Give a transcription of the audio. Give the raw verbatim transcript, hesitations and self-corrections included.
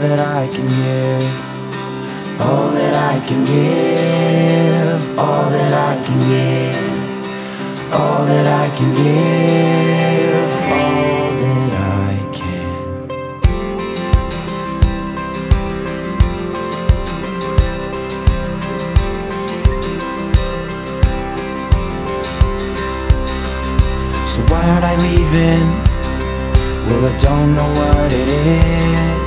that I can give, all that I can give, all that I can give, all that I can give, all that I can. So why aren't I leaving? Well, I don't know what it is.